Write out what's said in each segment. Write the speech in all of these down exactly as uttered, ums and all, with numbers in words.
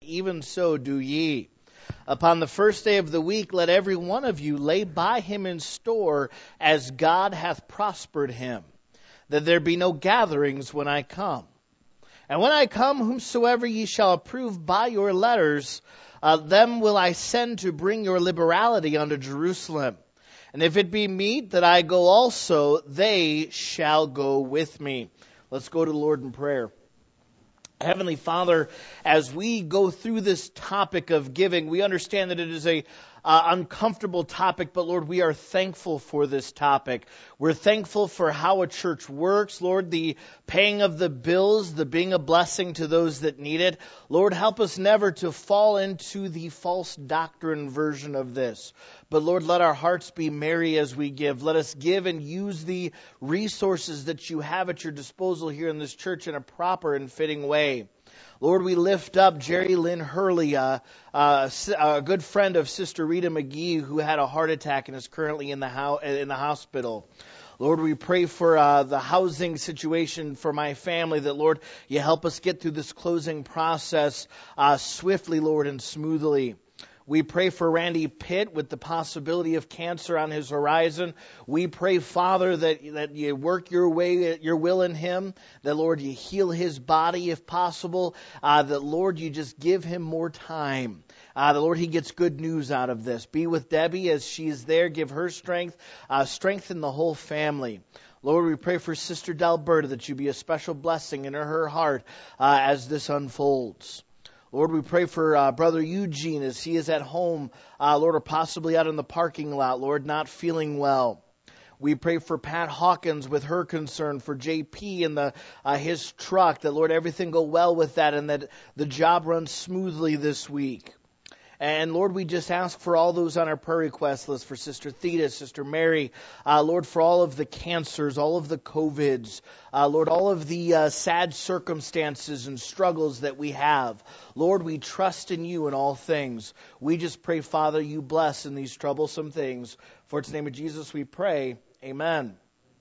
even so do ye. Upon the first day of the week, let every one of you lay by him in store, as God hath prospered him, that there be no gatherings when I come. And when I come, whomsoever ye shall approve by your letters, uh, them will I send to bring your liberality unto Jerusalem. And if it be meet that I go also, they shall go with me. Let's go to the Lord in prayer. Heavenly Father, as we go through this topic of giving, we understand that it is a uh, uncomfortable topic, but Lord, we are thankful for this topic. We're thankful for how a church works, Lord, the paying of the bills, the being a blessing to those that need it. Lord, help us never to fall into the false doctrine version of this. But Lord, let our hearts be merry as we give. Let us give and use the resources that you have at your disposal here in this church in a proper and fitting way. Lord, we lift up Jerry Lynn Hurley, uh, uh, a good friend of Sister Rita McGee, who had a heart attack and is currently in the ho- in the hospital. Lord, we pray for uh, the housing situation for my family, that, Lord, you help us get through this closing process uh, swiftly, Lord, and smoothly. We pray for Randy Pitt with the possibility of cancer on his horizon. We pray, Father, that, that you work your way, your will in him, that, Lord, you heal his body if possible, uh, that, Lord, you just give him more time. Uh, the Lord, he gets good news out of this. Be with Debbie as she is there. Give her strength. Uh, strengthen the whole family. Lord, we pray for Sister Delberta that you be a special blessing in her heart uh, as this unfolds. Lord, we pray for uh, Brother Eugene as he is at home, uh, Lord, or possibly out in the parking lot, Lord, not feeling well. We pray for Pat Hawkins with her concern for J P and the uh, his truck, that, Lord, everything go well with that and that the job runs smoothly this week. And Lord, we just ask for all those on our prayer request list, for Sister Theta, Sister Mary, uh, Lord, for all of the cancers, all of the COVIDs, uh, Lord, all of the uh, sad circumstances and struggles that we have. Lord, we trust in you in all things. We just pray, Father, you bless in these troublesome things. For it's in the name of Jesus we pray. Amen.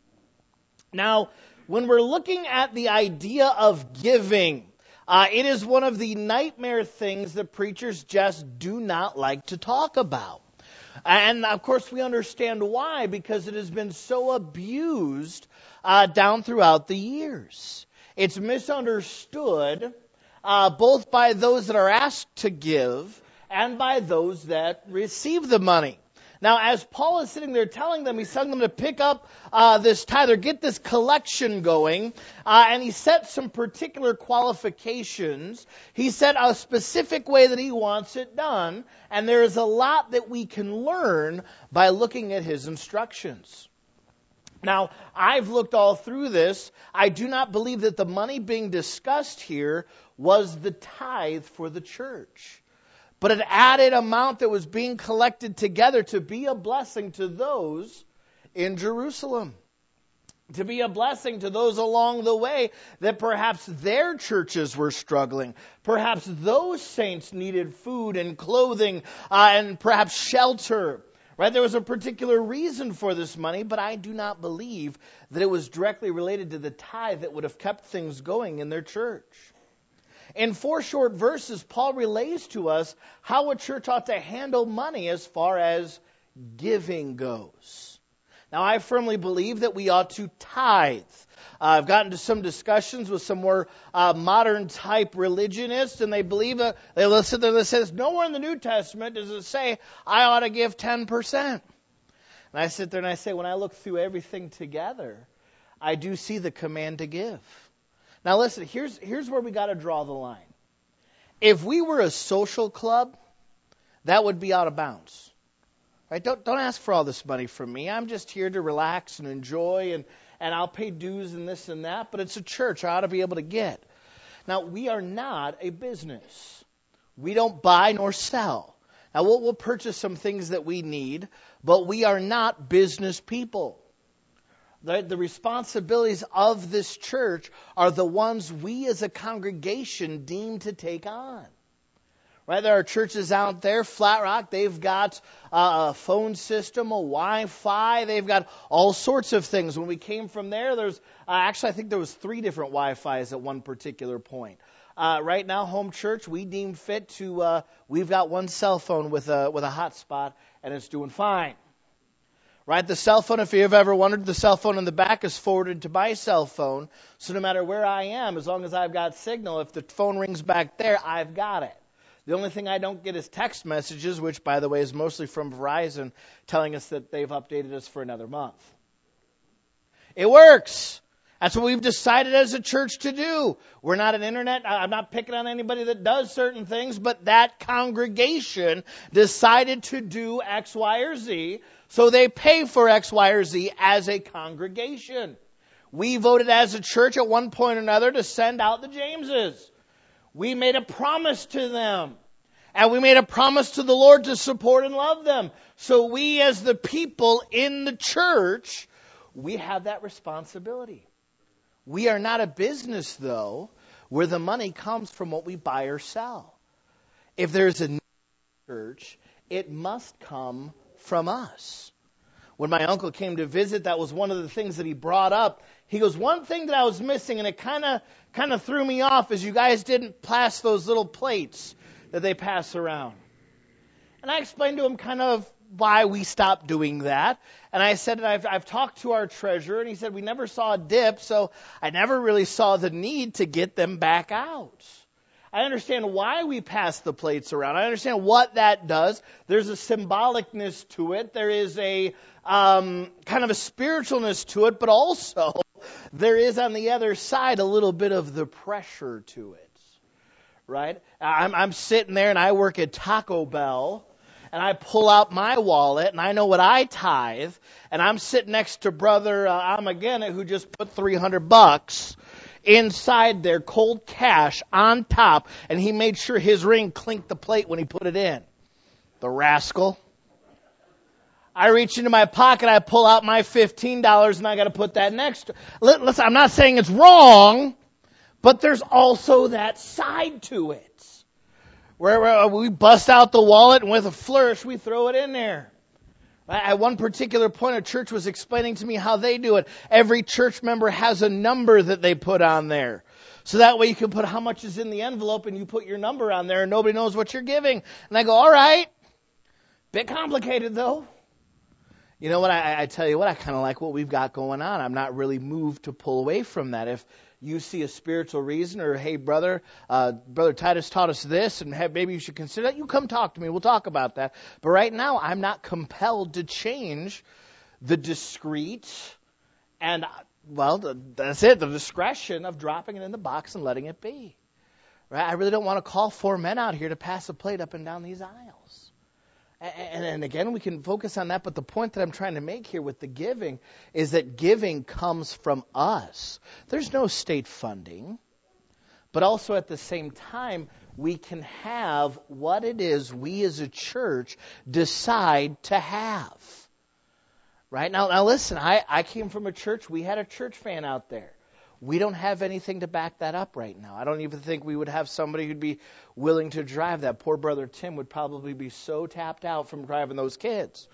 Now, when we're looking at the idea of giving, Uh, it is one of the nightmare things that preachers just do not like to talk about. And, of course, we understand why, because it has been so abused uh, down throughout the years. It's misunderstood uh, both by those that are asked to give and by those that receive the money. Now, as Paul is sitting there telling them, he's telling them to pick up uh, this tithe, or get this collection going, uh, and he set some particular qualifications. He set a specific way that he wants it done, and there is a lot that we can learn by looking at his instructions. Now, I've looked all through this. I do not believe that the money being discussed here was the tithe for the church, but an added amount that was being collected together to be a blessing to those in Jerusalem, to be a blessing to those along the way that perhaps their churches were struggling. Perhaps those saints needed food and clothing uh, and perhaps shelter. Right? There was a particular reason for this money, but I do not believe that it was directly related to the tithe that would have kept things going in their church. In four short verses, Paul relays to us how a church ought to handle money as far as giving goes. Now, I firmly believe that we ought to tithe. Uh, I've gotten to some discussions with some more uh, modern type religionists, and they believe uh, they listen to this. Says nowhere in the New Testament does it say I ought to give ten percent. And I sit there and I say, when I look through everything together, I do see the command to give. Now listen, here's here's where we got to draw the line. If we were a social club, that would be out of bounds. Right? Don't don't ask for all this money from me. I'm just here to relax and enjoy, and, and I'll pay dues and this and that, but it's a church. I ought to be able to get. Now, we are not a business. We don't buy nor sell. Now, we'll, we'll purchase some things that we need, but we are not business people. The, the responsibilities of this church are the ones we as a congregation deem to take on. Right? There are churches out there, Flat Rock, they've got uh, a phone system, a Wi-Fi, they've got all sorts of things. When we came from there, there's uh, actually I think there was three different Wi-Fis at one particular point. Uh, right now, home church, we deem fit to, uh, we've got one cell phone with a, with a hotspot, and it's doing fine. Right? The cell phone, if you've ever wondered, the cell phone in the back is forwarded to my cell phone. So no matter where I am, as long as I've got signal, if the phone rings back there, I've got it. The only thing I don't get is text messages, which, by the way, is mostly from Verizon, telling us that they've updated us for another month. It works. That's what we've decided as a church to do. We're not an internet. I'm not picking on anybody that does certain things, but that congregation decided to do X, Y, or Z, so they pay for X, Y, or Z as a congregation. We voted as a church at one point or another to send out the Jameses. We made a promise to them. And we made a promise to the Lord to support and love them. So we as the people in the church, we have that responsibility. We are not a business, though, where the money comes from what we buy or sell. If there's a need in the church, it must come from us. When my uncle came to visit, that was one of the things that he brought up. He goes, one thing that I was missing, and it kind of kind of threw me off, is you guys didn't pass those little plates that they pass around. And I explained to him kind of why we stopped doing that. And I said, I've, I've talked to our treasurer, and he said, we never saw a dip, so I never really saw the need to get them back out. I understand why we pass the plates around. I understand what that does. There's a symbolicness to it. There is a um, kind of a spiritualness to it, but also there is on the other side a little bit of the pressure to it. Right? I'm, I'm sitting there and I work at Taco Bell, and I pull out my wallet and I know what I tithe, and I'm sitting next to Brother uh, Amagena, who just put three hundred bucks inside there, cold cash on top, and he made sure his ring clinked the plate when he put it in. The rascal. I reach into my pocket, I pull out my fifteen dollars, and I got to put that next. Listen, I'm not saying it's wrong, but there's also that side to it. Where we bust out the wallet, and with a flourish, we throw it in there. At one particular point, a church was explaining to me how they do it. Every church member has a number that they put on there. So that way you can put how much is in the envelope, and you put your number on there, and nobody knows what you're giving. And I go, all right. Bit complicated, though. You know what? I, I tell you what, I kind of like what we've got going on. I'm not really moved to pull away from that. If you see a spiritual reason, or, hey, brother, uh, Brother Titus taught us this, and have, maybe you should consider that, you come talk to me. We'll talk about that. But right now, I'm not compelled to change the discreet and, well, the, that's it, the discretion of dropping it in the box and letting it be. Right? I really don't want to call four men out here to pass a plate up and down these aisles. And, and again, we can focus on that, but the point that I'm trying to make here with the giving is that giving comes from us. There's no state funding, but also at the same time, we can have what it is we as a church decide to have. Right? Now, now listen, I, I came from a church, we had a church fan out there. We don't have anything to back that up right now. I don't even think we would have somebody who'd be willing to drive that. Poor Brother Tim would probably be so tapped out from driving those kids.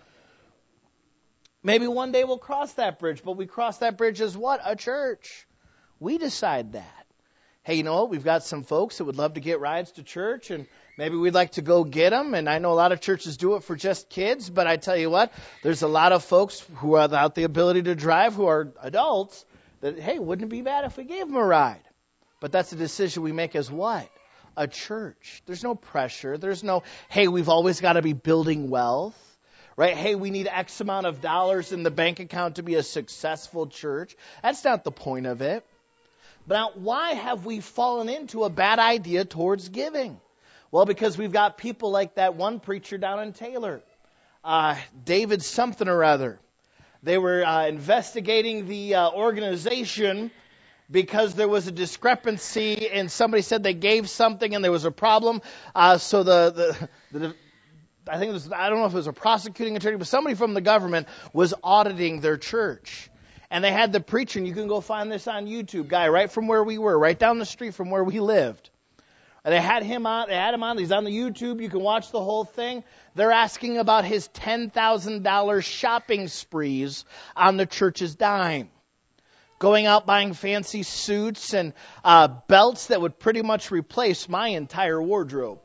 Maybe one day we'll cross that bridge, but we cross that bridge as what? A church. We decide that. Hey, you know what? We've got some folks that would love to get rides to church, and maybe we'd like to go get them. And I know a lot of churches do it for just kids, but I tell you what, there's a lot of folks who are without the ability to drive, who are adults, that, hey, wouldn't it be bad if we gave them a ride? But that's a decision we make as what? A church. There's no pressure. There's no, hey, we've always got to be building wealth. Right? Hey, we need X amount of dollars in the bank account to be a successful church. That's not the point of it. But now, why have we fallen into a bad idea towards giving? Well, because we've got people like that one preacher down in Taylor, uh, David something or other. They were uh, investigating the uh, organization because there was a discrepancy, and somebody said they gave something and there was a problem. Uh, so the, the, the I think it was, I don't know if it was a prosecuting attorney, but somebody from the government was auditing their church. And they had the preacher, and you can go find this on YouTube, guy right from where we were, right down the street from where we lived. And they had him on, they had him on, he's on the YouTube, you can watch the whole thing. They're asking about his ten thousand dollars shopping sprees on the church's dime. Going out buying fancy suits and uh, belts that would pretty much replace my entire wardrobe.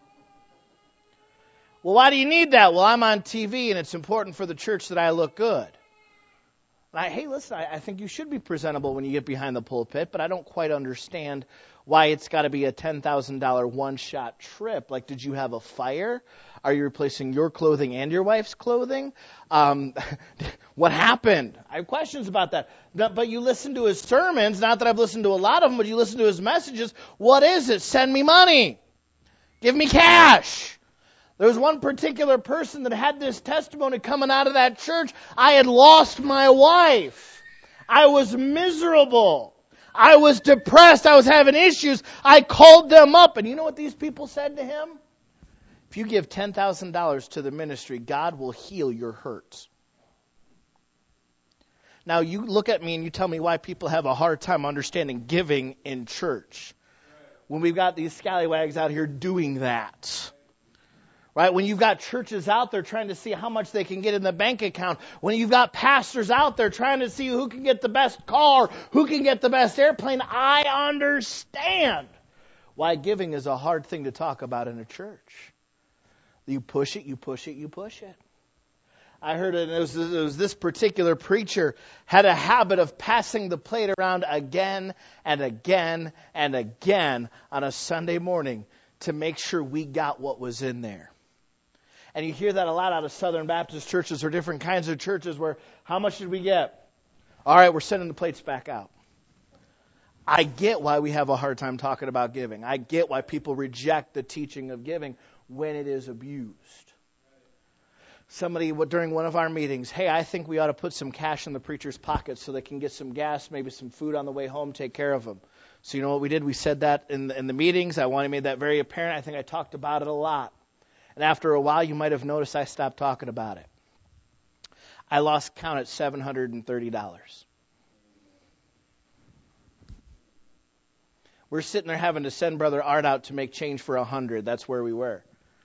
Well, why do you need that? Well, I'm on T V and it's important for the church that I look good. And I, hey, listen, I, I think you should be presentable when you get behind the pulpit, but I don't quite understand why it's got to be a ten thousand dollars one-shot trip. Like, did you have a fire? Are you replacing your clothing and your wife's clothing? Um, what happened? I have questions about that. But you listen to his sermons, not that I've listened to a lot of them, but you listen to his messages. What is it? Send me money. Give me cash. There was one particular person that had this testimony coming out of that church. I had lost my wife. I was miserable. I was depressed. I was having issues. I called them up. And you know what these people said to him? If you give ten thousand dollars to the ministry, God will heal your hurts. Now, you look at me and you tell me why people have a hard time understanding giving in church. When we've got these scallywags out here doing that. Right? When you've got churches out there trying to see how much they can get in the bank account. When you've got pastors out there trying to see who can get the best car, who can get the best airplane. I understand why giving is a hard thing to talk about in a church. You push it, you push it, you push it. I heard it, it was, it was this particular preacher had a habit of passing the plate around again and again and again on a Sunday morning to make sure we got what was in there. And you hear that a lot out of Southern Baptist churches or different kinds of churches where, how much did we get? All right, we're sending the plates back out. I get why we have a hard time talking about giving. I get why people reject the teaching of giving when it is abused. Somebody during one of our meetings, hey, I think we ought to put some cash in the preacher's pocket so they can get some gas, maybe some food on the way home, take care of them. So you know what we did? We said that in the, in the meetings. I wanted to make that very apparent. I think I talked about it a lot. And after a while, you might have noticed I stopped talking about it. I lost count at seven hundred thirty dollars. We're sitting there having to send Brother Art out to make change for one hundred. That's where we were.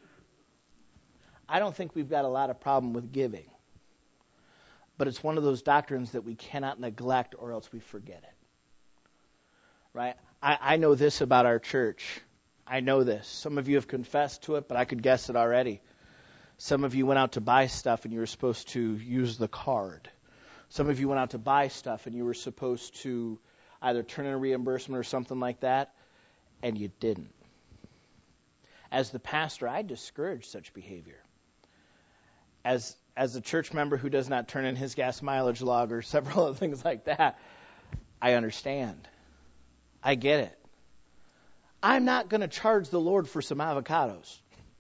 I don't think we've got a lot of problem with giving. But it's one of those doctrines that we cannot neglect or else we forget it. Right? I, I know this about our church. I know this. Some of you have confessed to it, but I could guess it already. Some of you went out to buy stuff and you were supposed to use the card. Some of you went out to buy stuff and you were supposed to either turn in a reimbursement or something like that, and you didn't. As the pastor, I discourage such behavior. As as a church member who does not turn in his gas mileage log or several other things like that, I understand. I get it. I'm not going to charge the Lord for some avocados.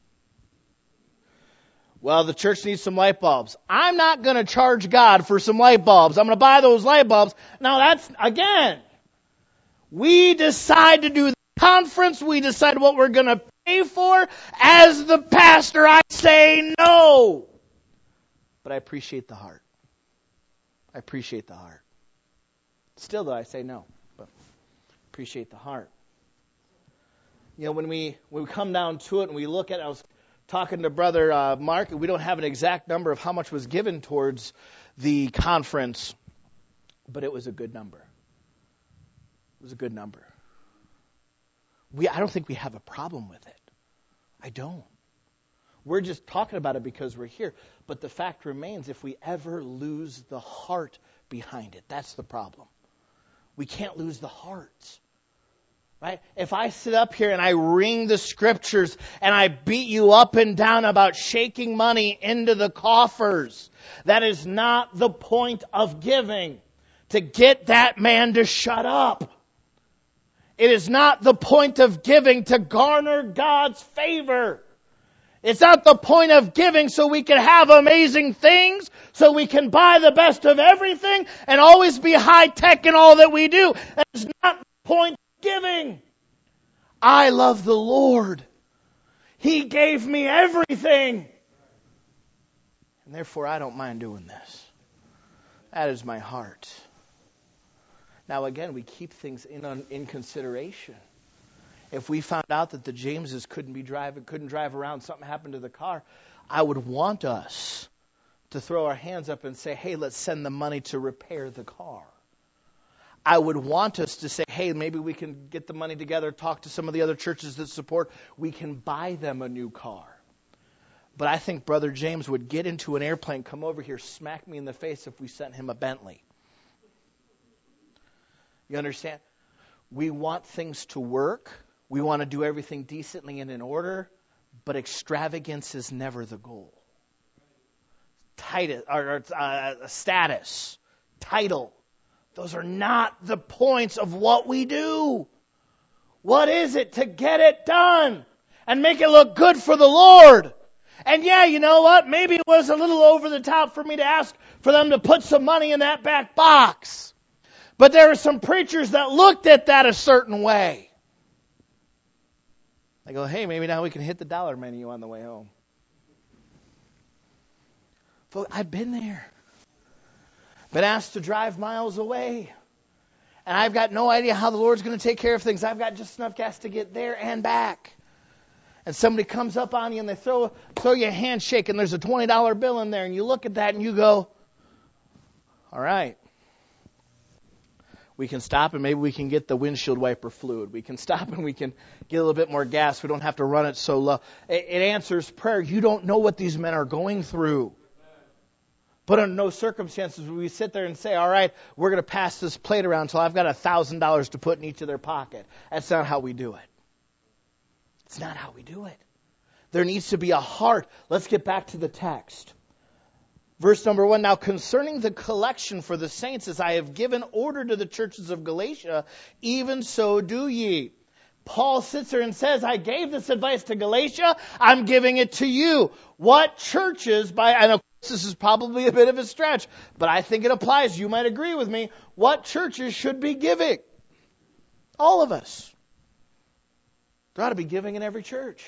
Well, the church needs some light bulbs. I'm not going to charge God for some light bulbs. I'm going to buy those light bulbs. Now that's, again, we decide to do the conference. We decide what we're going to pay for. As the pastor, I say no. But I appreciate the heart. I appreciate the heart. Still, though, I say no. But appreciate the heart. You know, when we when we come down to it and we look at it, I was talking to Brother uh, Mark, and we don't have an exact number of how much was given towards the conference, but it was a good number. It was a good number. We I don't think we have a problem with it. I don't. We're just talking about it because we're here. But the fact remains, if we ever lose the heart behind it, that's the problem. We can't lose the heart. Right? If I sit up here and I ring the scriptures and I beat you up and down about shaking money into the coffers, that is not the point of giving. To get that man to shut up. It is not the point of giving to garner God's favor. It's not the point of giving so we can have amazing things, so we can buy the best of everything and always be high tech in all that we do. That's not the point of giving. I love the Lord. He gave me everything. And therefore I don't mind doing this. That is my heart. Now again, we keep things in, in consideration. If we found out that the Jameses couldn't be driving, couldn't drive around, something happened to the car, I would want us to throw our hands up and say, hey, let's send the money to repair the car. I would want us to say, hey, maybe we can get the money together, talk to some of the other churches that support. We can buy them a new car. But I think Brother James would get into an airplane, come over here, smack me in the face if we sent him a Bentley. You understand? We want things to work. We want to do everything decently and in order. But extravagance is never the goal. Titus, or, or uh, status, title. Those are not the points of what we do. What is it? To get it done and make it look good for the Lord. And yeah, you know what? Maybe it was a little over the top for me to ask for them to put some money in that back box. But there are some preachers that looked at that a certain way. They go, hey, maybe now we can hit the dollar menu on the way home. Folks, I've been there. Been asked to drive miles away. And I've got no idea how the Lord's going to take care of things. I've got just enough gas to get there and back. And somebody comes up on you and they throw, throw you a handshake and there's a twenty dollar bill in there. And you look at that and you go, all right. We can stop and maybe we can get the windshield wiper fluid. We can stop and we can get a little bit more gas. We don't have to run it so low. It, it answers prayer. You don't know what these men are going through. But under no circumstances will we sit there and say, all right, we're going to pass this plate around until I've got one thousand dollars to put in each of their pocket. That's not how we do it. It's not how we do it. There needs to be a heart. Let's get back to the text. Verse number one, now concerning the collection for the saints, as I have given order to the churches of Galatia, even so do ye. Paul sits there and says, I gave this advice to Galatia, I'm giving it to you. What churches, by, and of course this is probably a bit of a stretch, but I think it applies. You might agree with me. What churches should be giving? All of us. There ought to be giving in every church.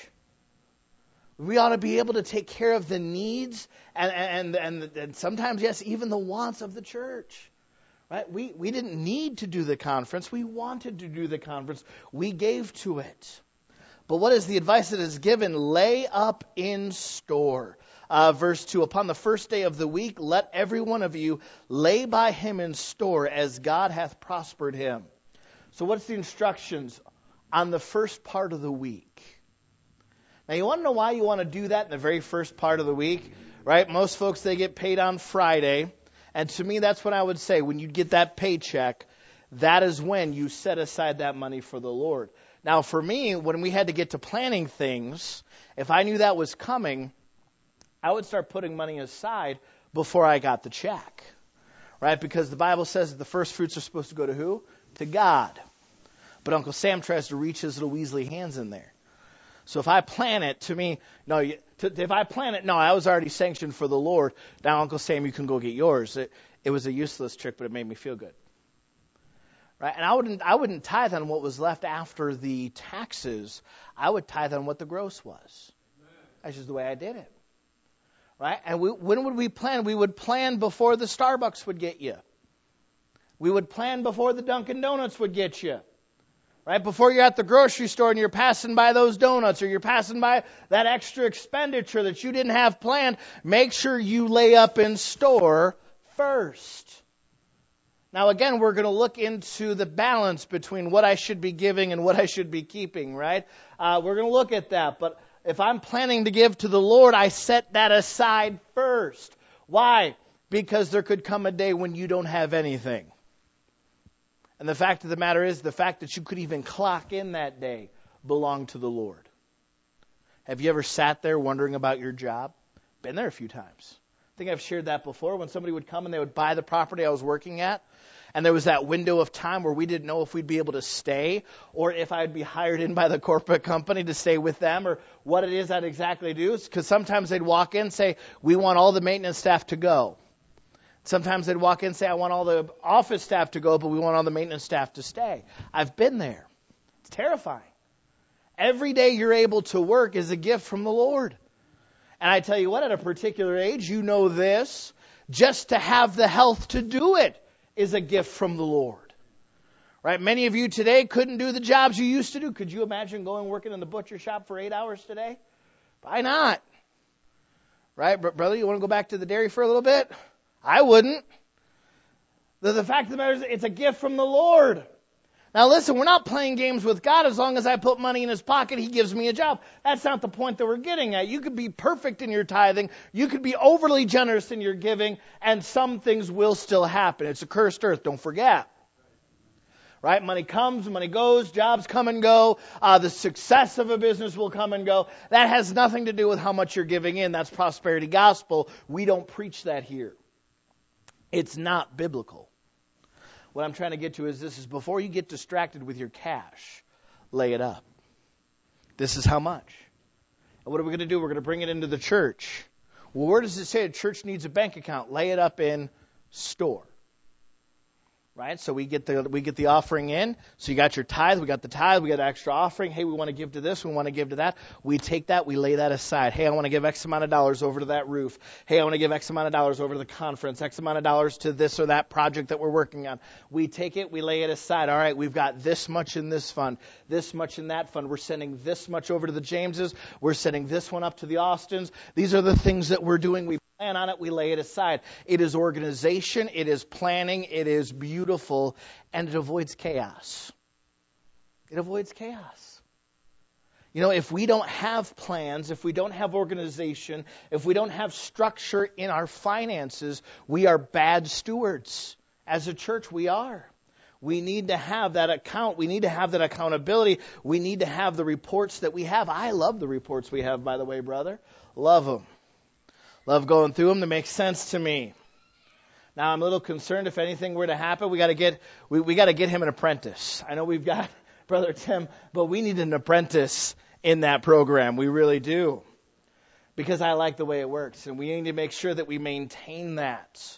We ought to be able to take care of the needs and, and, and, and sometimes, yes, even the wants of the church. Right? We, we didn't need to do the conference. We wanted to do the conference. We gave to it. But what is the advice that is given? Lay up in store. Uh, verse two, upon the first day of the week, let every one of you lay by him in store as God hath prospered him. So what's the instructions on the first part of the week? Now, you want to know why you want to do that in the very first part of the week? Right? Most folks, they get paid on Friday. And to me, that's what I would say. When you get that paycheck, that is when you set aside that money for the Lord. Now, for me, when we had to get to planning things, if I knew that was coming, I would start putting money aside before I got the check. Right? Because the Bible says that the first fruits are supposed to go to who? To God. But Uncle Sam tries to reach his little Weasley hands in there. So if I plan it, to me, no, you, to, if I plan it, no, I was already sanctioned for the Lord. Now, Uncle Sam, you can go get yours. It, it was a useless trick, but it made me feel good. Right? And I wouldn't, I wouldn't tithe on what was left after the taxes. I would tithe on what the gross was. That's just the way I did it. Right? And we, when would we plan? We would plan before the Starbucks would get you. We would plan before the Dunkin' Donuts would get you. Right? Before you're at the grocery store and you're passing by those donuts or you're passing by that extra expenditure that you didn't have planned, make sure you lay up in store first. Now, again, we're going to look into the balance between what I should be giving and what I should be keeping, right? Uh, we're going to look at that. But if I'm planning to give to the Lord, I set that aside first. Why? Because there could come a day when you don't have anything. And the fact of the matter is, the fact that you could even clock in that day belonged to the Lord. Have you ever sat there wondering about your job? Been there a few times. I think I've shared that before. When somebody would come and they would buy the property I was working at, and there was that window of time where we didn't know if we'd be able to stay or if I'd be hired in by the corporate company to stay with them or what it is I'd exactly do. Because sometimes they'd walk in and say, we want all the maintenance staff to go. Sometimes they'd walk in and say, I want all the office staff to go, but we want all the maintenance staff to stay. I've been there. It's terrifying. Every day you're able to work is a gift from the Lord. And I tell you what, at a particular age, you know this, just to have the health to do it is a gift from the Lord. Right? Many of you today couldn't do the jobs you used to do. Could you imagine going working in the butcher shop for eight hours today? Why not? Right, brother, you want to go back to the dairy for a little bit? I wouldn't. The, the fact of the matter is, it's a gift from the Lord. Now listen, we're not playing games with God. As long as I put money in His pocket, He gives me a job. That's not the point that we're getting at. You could be perfect in your tithing. You could be overly generous in your giving, and some things will still happen. It's a cursed earth, don't forget. Right? Money comes, money goes, jobs come and go. Uh, the success of a business will come and go. That has nothing to do with how much you're giving in. That's prosperity gospel. We don't preach that here. It's not biblical. What I'm trying to get to is this is before you get distracted with your cash, lay it up. This is how much. And what are we going to do? We're going to bring it into the church. Well, where does it say a church needs a bank account? Lay it up in store. Right? So we get the we get the offering in. So you got your tithe, we got the tithe, we got extra offering. Hey, we want to give to this, we want to give to that. We take that, we lay that aside. Hey, I want to give X amount of dollars over to that roof. Hey, I want to give X amount of dollars over to the conference, X amount of dollars to this or that project that we're working on. We take it, we lay it aside. All right, we've got this much in this fund, this much in that fund. We're sending this much over to the Jameses. We're sending this one up to the Austins. These are the things that we're doing. We plan on it, we lay it aside. It is organization, it is planning, it is beautiful, and it avoids chaos. It avoids chaos. You know, if we don't have plans, if we don't have organization, if we don't have structure in our finances, we are bad stewards. As a church, we are. We need to have that account. We need to have that accountability. We need to have the reports that we have. I love the reports we have, by the way, brother. Love them. Love going through them. They make sense to me. Now I'm a little concerned if anything were to happen. We got to get we, we got to get him an apprentice. I know we've got Brother Tim, but we need an apprentice in that program. We really do, because I like the way it works, and we need to make sure that we maintain that.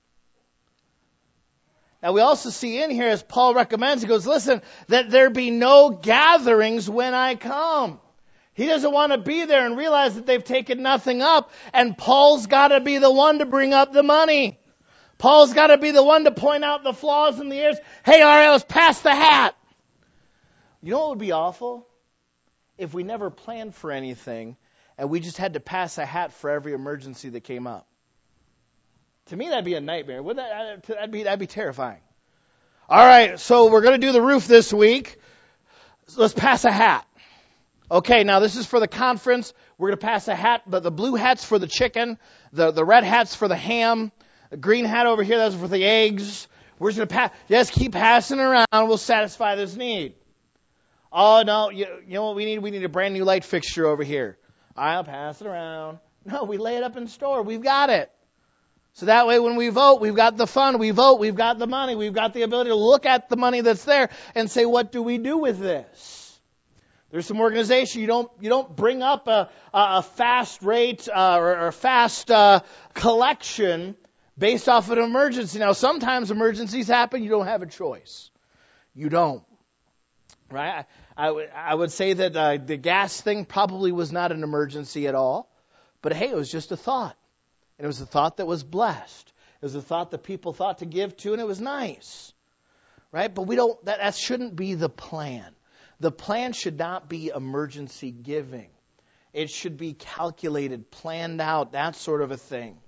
Now we also see in here, as Paul recommends, he goes, "Listen, that there be no gatherings when I come." He doesn't want to be there and realize that they've taken nothing up. And Paul's got to be the one to bring up the money. Paul's got to be the one to point out the flaws in the areas. Hey, all right, let's pass the hat. You know what would be awful? If we never planned for anything and we just had to pass a hat for every emergency that came up. To me, that'd be a nightmare. Would that, that'd be, that'd be terrifying. All right, so we're going to do the roof this week. So let's pass a hat. Okay, now this is for the conference. We're going to pass a hat, but the blue hat's for the chicken, the, the red hat's for the ham, the green hat over here, that's for the eggs. We're just going to pass, just keep passing around. We'll satisfy this need. Oh, no, you, you know what we need? We need a brand new light fixture over here. I'll pass it around. No, we lay it up in store. We've got it. So that way when we vote, we've got the fund. We vote, we've got the money. We've got the ability to look at the money that's there and say, what do we do with this? There's some organization. You don't you don't bring up a a fast rate uh, or, or fast uh, collection based off of an emergency. Now, sometimes emergencies happen. You don't have a choice. You don't, right? I, I, w- I would say that uh, the gas thing probably was not an emergency at all. But hey, it was just a thought, and it was a thought that was blessed. It was a thought that people thought to give to, and it was nice, right? But we don't. That, that shouldn't be the plan. The plan should not be emergency giving. It should be calculated, planned out, that sort of a thing.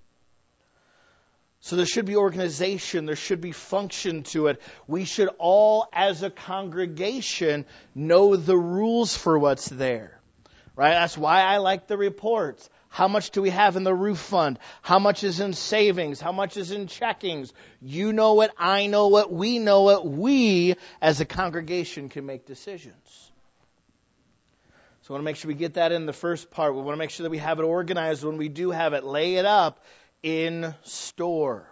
So there should be organization. There should be function to it. We should all, as a congregation, know the rules for what's there. Right? That's why I like the reports. How much do we have in the roof fund? How much is in savings? How much is in checkings? You know it, I know it, we know it. We, as a congregation, can make decisions. So I want to make sure we get that in the first part. We want to make sure that we have it organized when we do have it. Lay it up in store.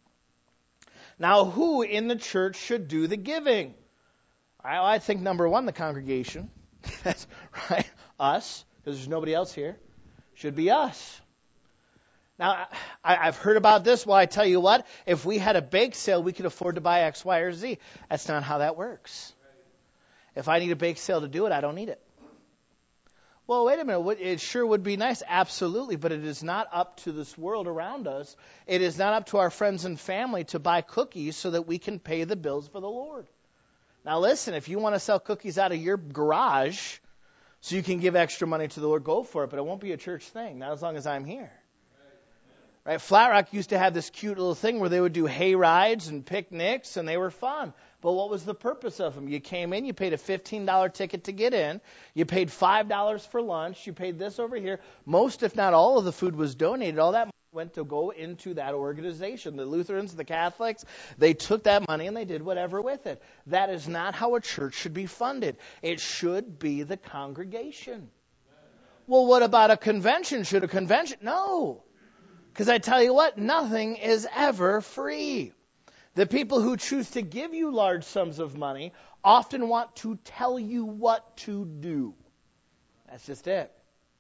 Now, who in the church should do the giving? I, I think, number one, the congregation. That's right, us, because there's nobody else here. Should be us. Now, I, I've heard about this. Well, I tell you what, if we had a bake sale, we could afford to buy X, Y, or Z. That's not how that works. If I need a bake sale to do it, I don't need it. Well, wait a minute. It sure would be nice. Absolutely. But it is not up to this world around us. It is not up to our friends and family to buy cookies so that we can pay the bills for the Lord. Now, listen, if you want to sell cookies out of your garage so you can give extra money to the Lord, go for it. But it won't be a church thing, not as long as I'm here. Right? Flat Rock used to have this cute little thing where they would do hay rides and picnics, and they were fun. But what was the purpose of them? You came in, you paid a fifteen dollars ticket to get in, you paid five dollars for lunch, you paid this over here. Most, if not all, of the food was donated. All that money went to go into that organization. The Lutherans, the Catholics, they took that money and they did whatever with it. That is not how a church should be funded. It should be the congregation. Well, what about a convention? Should a convention? No. Because I tell you what, nothing is ever free. The people who choose to give you large sums of money often want to tell you what to do. That's just it.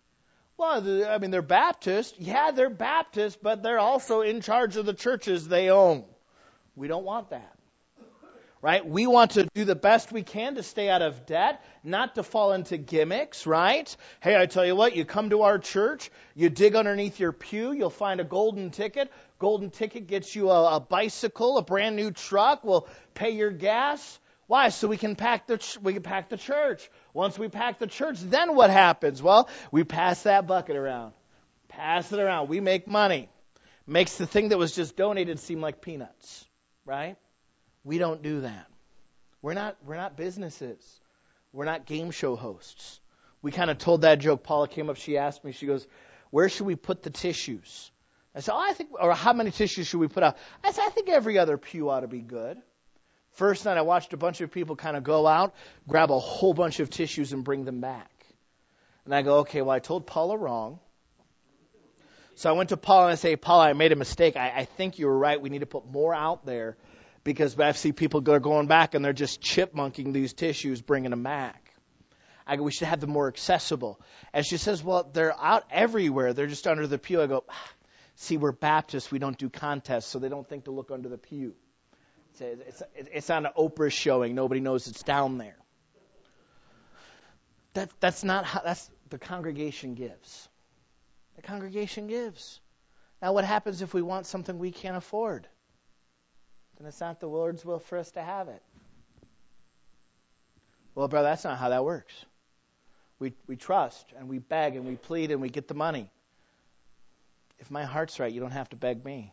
Well, I mean, they're Baptist. Yeah, they're Baptist, but they're also in charge of the churches they own. We don't want that. Right? We want to do the best we can to stay out of debt, not to fall into gimmicks, right? Hey, I tell you what, you come to our church, you dig underneath your pew, you'll find a golden ticket. Golden ticket gets you a, a bicycle, a brand new truck. We'll pay your gas. Why? So we can pack the ch- we can pack the church. Once we pack the church, then what happens? Well, we pass that bucket around. Pass it around. We make money. Makes the thing that was just donated seem like peanuts, right? We don't do that. We're not we're not businesses. We're not game show hosts. We kind of told that joke. Paula came up, she asked me, she goes, "Where should we put the tissues?" I said, oh, I think, or how many tissues should we put out? I said, I think every other pew ought to be good. First night I watched a bunch of people kind of go out, grab a whole bunch of tissues and bring them back. And I go, okay, well, I told Paula wrong. So I went to Paula and I say, Paula, I made a mistake. I, I think you were right. We need to put more out there because I see people go, going back and they're just chipmunking these tissues, bringing them back. I go, we should have them more accessible. And she says, well, they're out everywhere. They're just under the pew. I go, see, we're Baptists. We don't do contests, so they don't think to look under the pew. It's, it's, it's on an Oprah showing. Nobody knows it's down there. That, that's not how, that's the congregation gives. The congregation gives. Now, what happens if we want something we can't afford? Then it's not the Lord's will for us to have it. Well, brother, that's not how that works. We we trust and we beg and we plead and we get the money. If my heart's right, you don't have to beg me.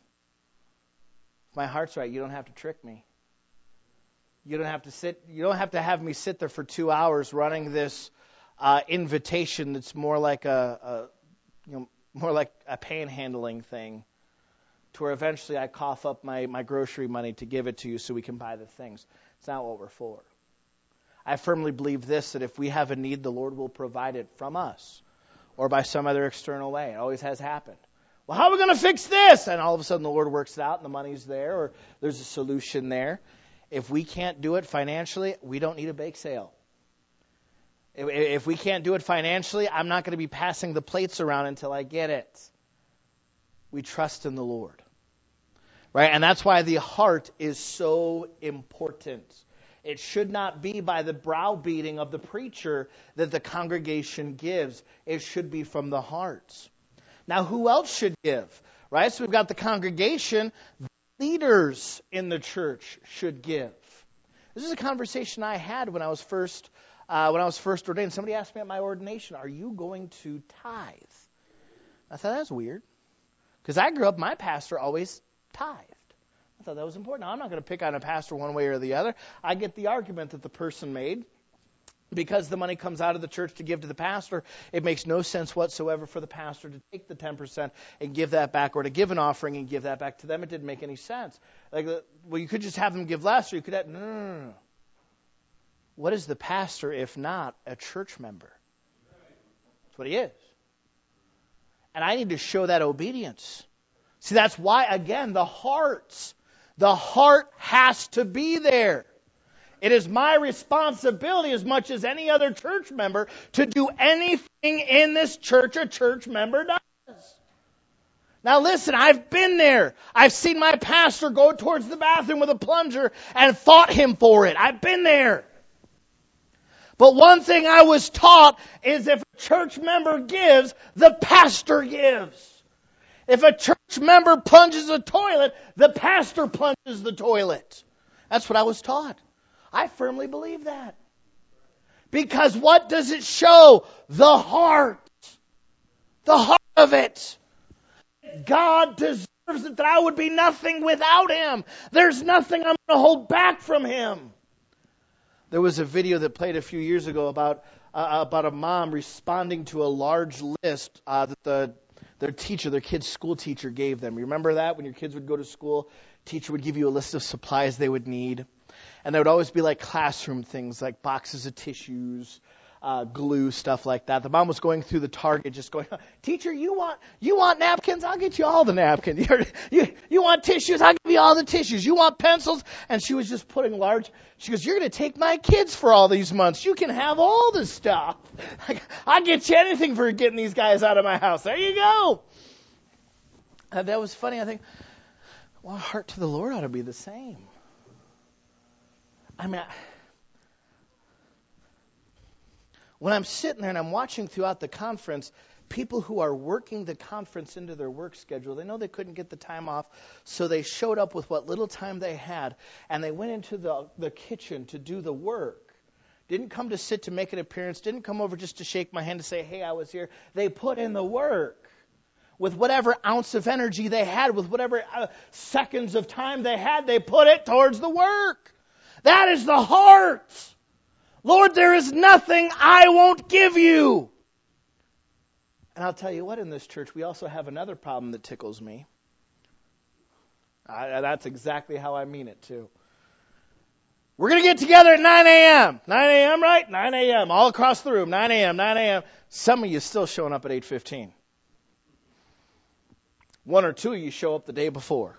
If my heart's right, you don't have to trick me. You don't have to sit. You don't have to have me sit there for two hours running this uh, invitation that's more like a, a you know more like a panhandling thing, to where eventually I cough up my, my grocery money to give it to you so we can buy the things. It's not what we're for. I firmly believe this, that if we have a need, the Lord will provide it from us or by some other external way. It always has happened. Well, how are we going to fix this? And all of a sudden the Lord works it out and the money's there or there's a solution there. If we can't do it financially, we don't need a bake sale. If, if we can't do it financially, I'm not going to be passing the plates around until I get it. We trust in the Lord. Right? And that's why the heart is so important. It should not be by the browbeating of the preacher that the congregation gives. It should be from the heart. Now, who else should give? Right? So we've got the congregation. The leaders in the church should give. This is a conversation I had when I was first uh, when I was first ordained. Somebody asked me at my ordination, "Are you going to tithe?" I thought that's weird, because I grew up, my pastor always tithed. I thought that was important. Now, I'm not going to pick on a pastor one way or the other. I get the argument that the person made. Because the money comes out of the church to give to the pastor, it makes no sense whatsoever for the pastor to take the ten percent and give that back, or to give an offering and give that back to them. It didn't make any sense. Like, well, you could just have them give less, or you could have... No, no, no, no. What is the pastor if not a church member? That's what he is. And I need to show that obedience. See, that's why, again, the heart, the heart has to be there. It is my responsibility as much as any other church member to do anything in this church a church member does. Now listen, I've been there. I've seen my pastor go towards the bathroom with a plunger and fought him for it. I've been there. But one thing I was taught is if a church member gives, the pastor gives. If a church member plunges a toilet, the pastor plunges the toilet. That's what I was taught. I firmly believe that. Because what does it show? The heart. The heart of it. that God deserves it, that I would be nothing without Him. There's nothing I'm going to hold back from Him. There was a video that played a few years ago about uh, about a mom responding to a large list uh, that the their teacher, their kid's school teacher gave them. You remember that? When your kids would go to school, teacher would give you a list of supplies they would need. And there would always be like classroom things like boxes of tissues, uh, glue, stuff like that. The mom was going through the Target just going, teacher, you want you want napkins? I'll get you all the napkins. you, you want tissues? I'll give you all the tissues. You want pencils? And she was just putting large, she goes, you're going to take my kids for all these months. You can have all the stuff. I'll get you anything for getting these guys out of my house. There you go. And that was funny. I think, well, our heart to the Lord ought to be the same. I mean, I, when I'm sitting there and I'm watching throughout the conference, people who are working the conference into their work schedule, they know they couldn't get the time off, so they showed up with what little time they had, and they went into the, the kitchen to do the work. Didn't come to sit to make an appearance, didn't come over just to shake my hand to say, hey, I was here. They put in the work. With whatever ounce of energy they had, with whatever uh, seconds of time they had, they put it towards the work. That is the heart. Lord, there is nothing I won't give you. And I'll tell you what, in this church, we also have another problem that tickles me. I, that's exactly how I mean it, too. We're going to get together at nine a.m. nine a.m., right? nine a.m. All across the room, nine a.m., nine a.m. Some of you still showing up at eight fifteen. One or two of you show up the day before.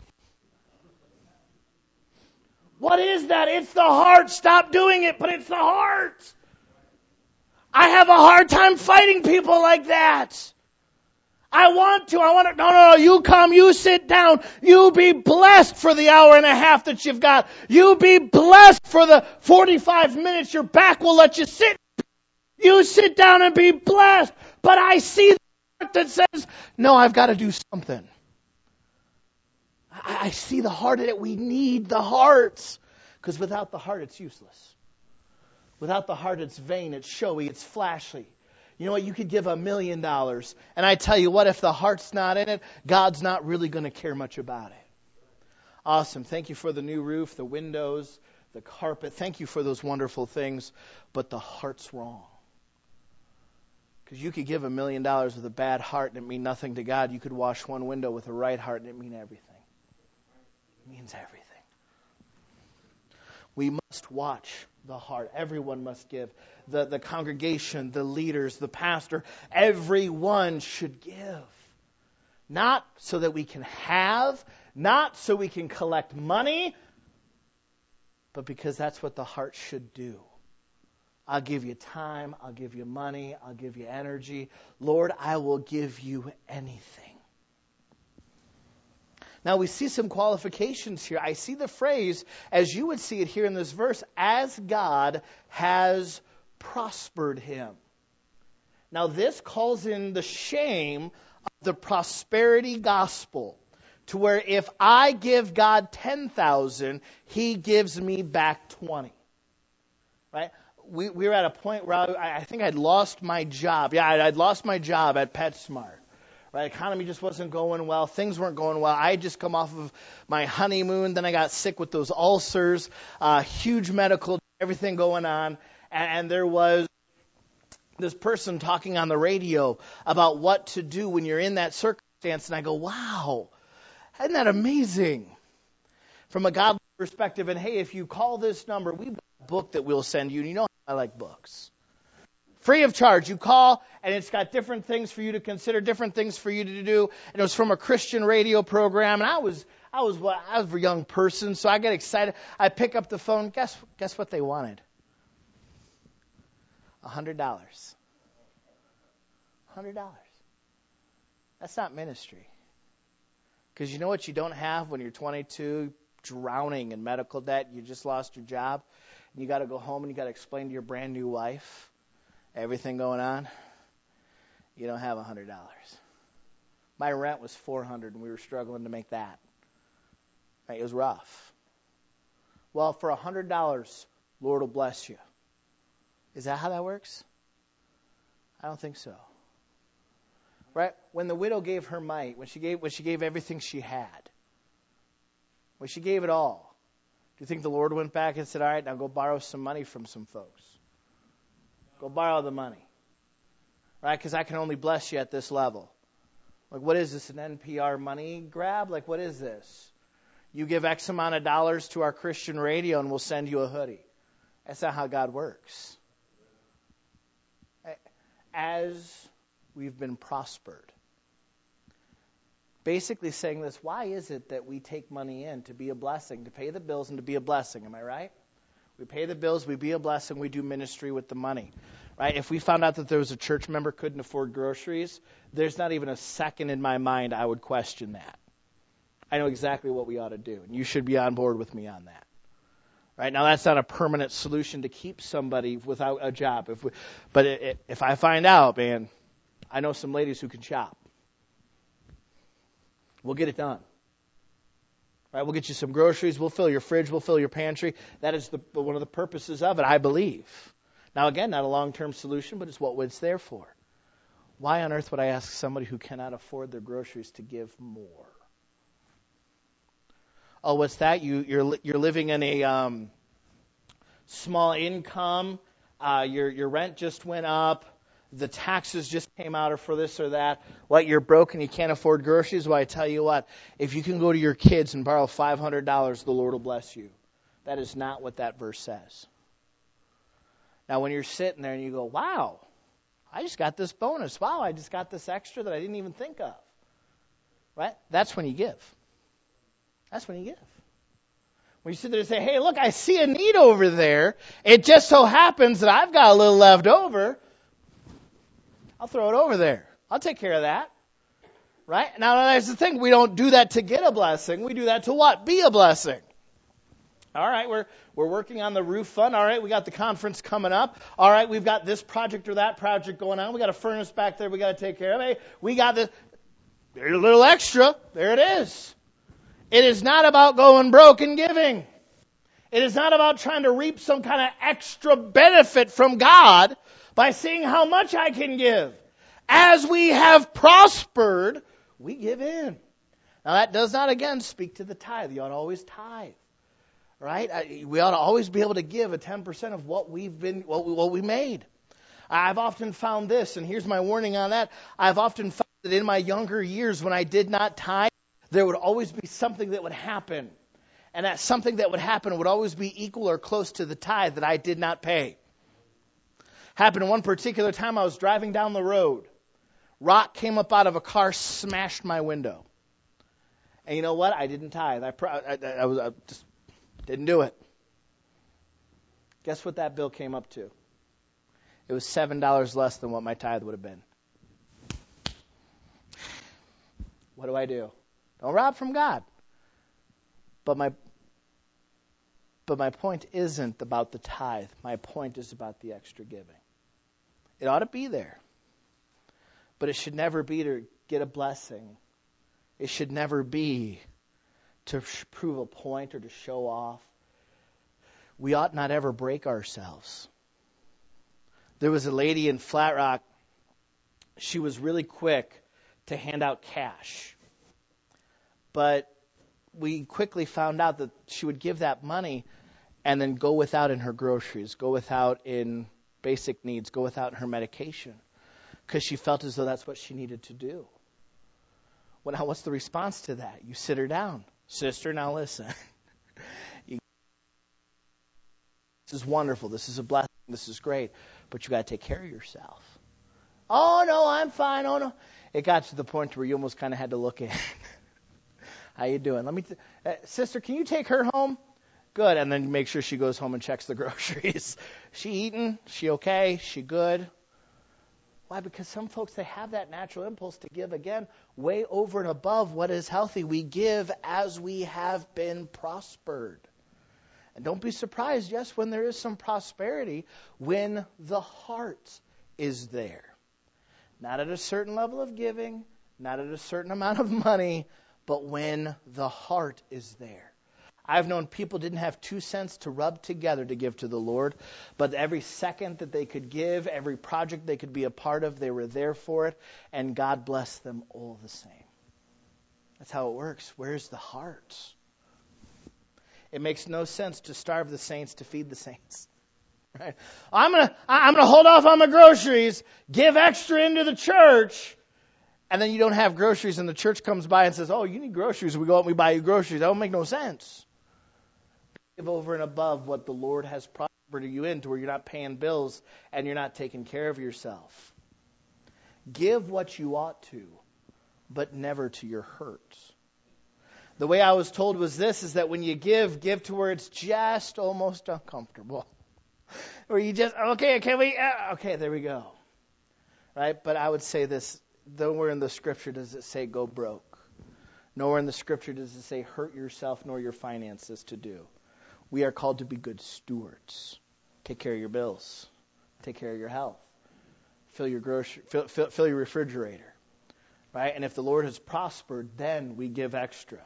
What is that? It's the heart. Stop doing it, but it's the heart. I have a hard time fighting people like that. I want to. I want to. No, no, no. You come. You sit down. You be blessed for the hour and a half that you've got. You be blessed for the forty-five minutes your back will let you sit. You sit down and be blessed. But I see the heart that says, no, I've got to do something. I see the heart in it. We need the heart. Because without the heart, it's useless. Without the heart, it's vain, it's showy, it's flashy. You know what? You could give a million dollars. And I tell you what, if the heart's not in it, God's not really going to care much about it. Awesome. Thank you for the new roof, the windows, the carpet. Thank you for those wonderful things. But the heart's wrong. Because you could give a million dollars with a bad heart and it mean nothing to God. You could wash one window with a right heart and it mean everything. It means everything. We must watch the heart. Everyone must give. The, the congregation, the leaders, the pastor, everyone should give. Not so that we can have, not so we can collect money, but because that's what the heart should do. I'll give you time, I'll give you money, I'll give you energy. Lord, I will give you anything. Now we see some qualifications here. I see the phrase, as you would see it here in this verse, as God has prospered him. Now this calls in the shame of the prosperity gospel, to where if I give God ten thousand, He gives me back twenty. Right? We, we were at a point where I, I think I'd lost my job. Yeah, I'd, I'd lost my job at PetSmart. Right, economy just wasn't going well. Things weren't going well. I had just come off of my honeymoon. Then I got sick with those ulcers, uh, huge medical, everything going on. And, and there was this person talking on the radio about what to do when you're in that circumstance. And I go, wow, isn't that amazing? From a godly perspective. And hey, if you call this number, we've got a book that we'll send you. And you know I like books. Free of charge. You call, and it's got different things for you to consider, different things for you to do. And it was from a Christian radio program. And I was, I was, what I was a young person, so I get excited. I pick up the phone. Guess, guess what they wanted? A hundred dollars. Hundred dollars. That's not ministry. Because you know what you don't have when you're twenty-two, drowning in medical debt. You just lost your job, and you got to go home and you got to explain to your brand new wife everything going on. You don't have a hundred dollars. My rent was four hundred, and we were struggling to make that. Right, it was rough. Well, for a hundred dollars, Lord will bless you. Is that how that works? I don't think so. Right? When the widow gave her mite, when she gave when she gave everything she had, when she gave it all, do you think the Lord went back and said, all right, now go borrow some money from some folks? Go borrow the money. Right? Because I can only bless you at this level. Like, what is this, an N P R money grab? Like, what is this? You give X amount of dollars to our Christian radio and we'll send you a hoodie. That's not how God works. As we've been prospered. Basically saying this, why is it that we take money in to be a blessing, to pay the bills and to be a blessing? Am I right? We pay the bills, we be a blessing, we do ministry with the money. Right? If we found out that there was a church member who couldn't afford groceries, there's not even a second in my mind I would question that. I know exactly what we ought to do, and you should be on board with me on that. Right? Now, that's not a permanent solution to keep somebody without a job. If we, but it, it, if I find out, man, I know some ladies who can shop. We'll get it done. Right? We'll get you some groceries. We'll fill your fridge. We'll fill your pantry. That is the, one of the purposes of it, I believe. Now, again, not a long-term solution, but it's what it's there for. Why on earth would I ask somebody who cannot afford their groceries to give more? Oh, what's that? You, you're you're living in a um, small income. Uh, your your rent just went up. The taxes just came out, or for this or that. What, you're broke and you can't afford groceries? Well, I tell you what, if you can go to your kids and borrow five hundred dollars, the Lord will bless you. That is not what that verse says. Now, when you're sitting there and you go, wow, I just got this bonus. Wow, I just got this extra that I didn't even think of. Right? That's when you give. That's when you give. When you sit there and say, hey, look, I see a need over there. It just so happens that I've got a little left over. I'll throw it over there. I'll take care of that. Right? Now, that's the thing. We don't do that to get a blessing. We do that to what? Be a blessing. All right, we're we're working on the roof fund. All right, we got the conference coming up. All right, we've got this project or that project going on. We got a furnace back there we got to take care of. Hey, we got this. There's a little extra. There it is. It is not about going broke and giving. It is not about trying to reap some kind of extra benefit from God by seeing how much I can give. As we have prospered, we give in. Now, that does not, again, speak to the tithe. You ought to always tithe. Right? We ought to always be able to give a ten percent of what we've been, what we, what we made. I've often found this, and here's my warning on that. I've often found that in my younger years when I did not tithe, there would always be something that would happen. And that something that would happen would always be equal or close to the tithe that I did not pay. Happened one particular time I was driving down the road. Rock came up out of a car, smashed my window. And you know what? I didn't tithe. I, I, I was I just didn't do it. Guess what that bill came up to? It was seven dollars less than what my tithe would have been. What do I do? Don't rob from God. But my but my point isn't about the tithe. My point is about the extra giving. It ought to be there. But it should never be to get a blessing. It should never be to prove a point or to show off. We ought not ever break ourselves. There was a lady in Flat Rock. She was really quick to hand out cash. But we quickly found out that she would give that money and then go without in her groceries, go without in basic needs, go without in her medication, because she felt as though that's what she needed to do. Well, now what's the response to that? You sit her down. Sister, now listen. you, this is wonderful. This is a blessing. This is great. But you got to take care of yourself. Oh, no, I'm fine. Oh, no. It got to the point where you almost kind of had to look at how you doing? Let me, t- uh, sister, can you take her home? Good. And then make sure she goes home and checks the groceries. She eating? She okay? She good? Why? Because some folks, they have that natural impulse to give, again, way over and above what is healthy. We give as we have been prospered. And don't be surprised, yes, when there is some prosperity, when the heart is there. Not at a certain level of giving, not at a certain amount of money, but when the heart is there. I've known people didn't have two cents to rub together to give to the Lord, but every second that they could give, every project they could be a part of, they were there for it, and God blessed them all the same. That's how it works. Where's the heart? It makes no sense to starve the saints to feed the saints. Right? I'm gonna I'm gonna hold off on my groceries, give extra into the church, and then you don't have groceries, and the church comes by and says, "Oh, you need groceries." And we go out and we buy you groceries. That don't make no sense. Give over and above what the Lord has prospered you into, where you're not paying bills and you're not taking care of yourself. Give what you ought to, but never to your hurt. The way I was told was this, is that when you give, give to where it's just almost uncomfortable. Where you just, okay, can we, uh, okay, there we go. Right? But I would say this, nowhere in the Scripture does it say go broke. Nowhere in the Scripture does it say hurt yourself nor your finances to do. We are called to be good stewards. Take care of your bills. Take care of your health. Fill your grocery, fill, fill, fill your refrigerator. Right? And if the Lord has prospered, then we give extra.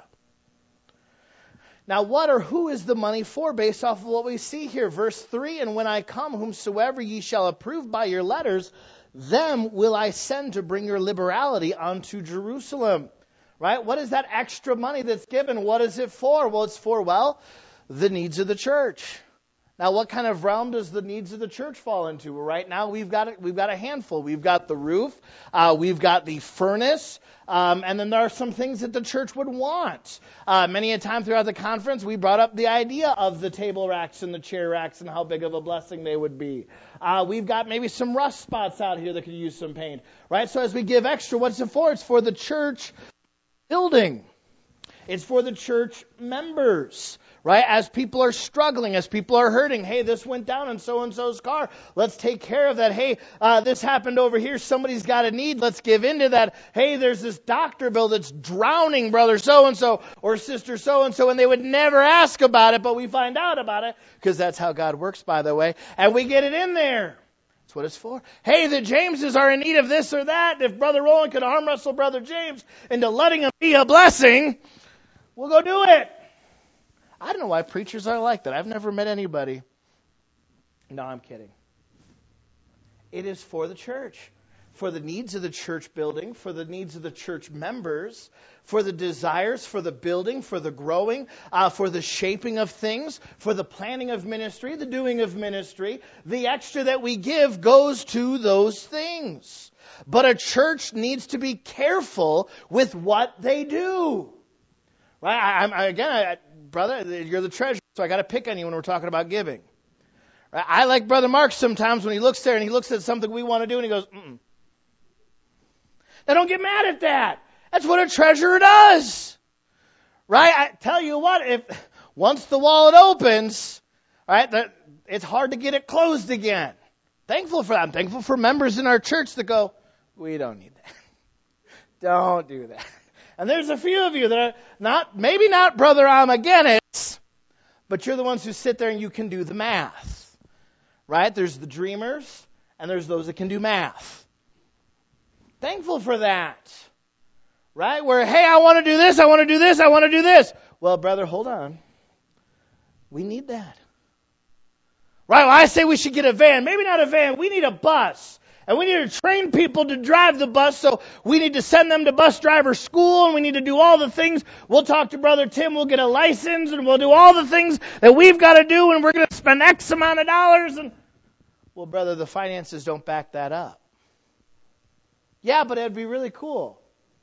Now, what or who is the money for based off of what we see here? Verse three, and when I come, whomsoever ye shall approve by your letters, them will I send to bring your liberality unto Jerusalem. Right? What is that extra money that's given? What is it for? Well, it's for, well, the needs of the church. Now, what kind of realm does the needs of the church fall into? Well, right now, we've got a, we've got a handful. We've got the roof, uh, we've got the furnace, um, and then there are some things that the church would want. Uh, many a time throughout the conference, we brought up the idea of the table racks and the chair racks and how big of a blessing they would be. Uh, we've got maybe some rust spots out here that could use some paint. Right? So as we give extra, what's it for? It's for the church building. It's for the church members. Right? As people are struggling, as people are hurting, hey, this went down in so-and-so's car. Let's take care of that. Hey, uh, this happened over here. Somebody's got a need. Let's give into that. Hey, there's this doctor bill that's drowning brother so-and-so or sister so-and-so, and they would never ask about it, but we find out about it because that's how God works, by the way, and we get it in there. That's what it's for. Hey, the Jameses are in need of this or that. If Brother Roland could arm wrestle Brother James into letting him be a blessing, we'll go do it. I don't know why preachers are like that. I've never met anybody. No, I'm kidding. It is for the church, for the needs of the church building, for the needs of the church members, for the desires, for the building, for the growing, uh, for the shaping of things, for the planning of ministry, the doing of ministry. The extra that we give goes to those things. But a church needs to be careful with what they do. Right? I, I, again, I, brother, you're the treasurer, so I got to pick on you when we're talking about giving. Right? I like Brother Mark sometimes when he looks there and he looks at something we want to do and he goes, mm-mm. Now don't get mad at that. That's what a treasurer does. Right? I tell you what, if once the wallet opens, right, that it's hard to get it closed again. Thankful for that. I'm thankful for members in our church that go, we don't need that. Don't do that. And there's a few of you that are not, maybe not, brother, I'm against, but you're the ones who sit there and you can do the math. Right? There's the dreamers and there's those that can do math. Thankful for that. Right? Where, hey, I want to do this, I want to do this, I want to do this. Well, brother, hold on. We need that. Right? Well, I say we should get a van. Maybe not a van. We need a bus. And we need to train people to drive the bus, so we need to send them to bus driver school, and we need to do all the things. We'll talk to Brother Tim, we'll get a license, and we'll do all the things that we've got to do, and we're going to spend X amount of dollars. And well, brother, the finances don't back that up. Yeah, but it'd be really cool.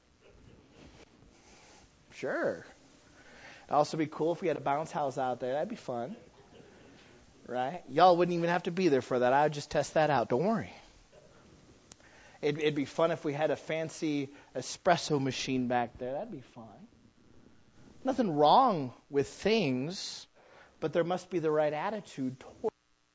Sure. It'd also be cool if we had a bounce house out there. That'd be fun. Right? Y'all wouldn't even have to be there for that. I would just test that out. Don't worry. It'd, it'd be fun if we had a fancy espresso machine back there. That'd be fun. Nothing wrong with things, but there must be the right attitude toward